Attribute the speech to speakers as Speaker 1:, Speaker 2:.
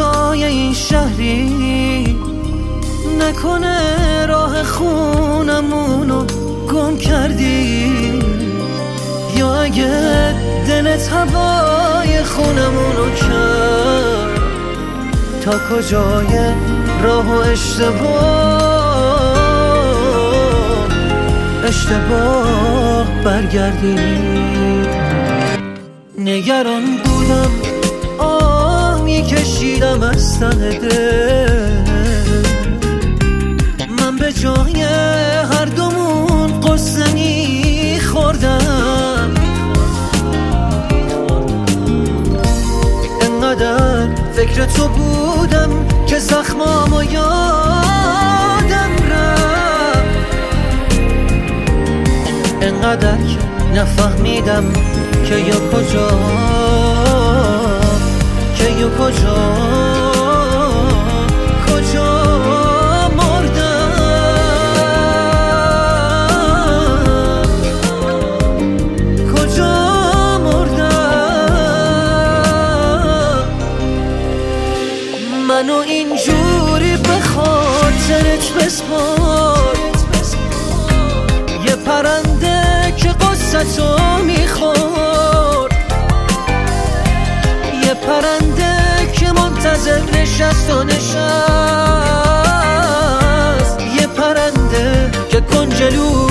Speaker 1: هوای این شهری نکنه راه خونمونو گم کردی، یا اگه دلت هوای خونمونو کرد تا کجای راه و اشتباه برگردی. نگران بودم آه میکشیدم از ته دل، من به جای هر دومون قصه میخوردم، انقدر فکر تو بودم که زخمامو یادم رفت، انقدر که نفهمیدم که یا کجا منو اینجوری به خاطرت بسپار، یه پرنده که قصتو میخورد، یه پرنده که منتظر نشست و نشست، یه پرنده که کنجلو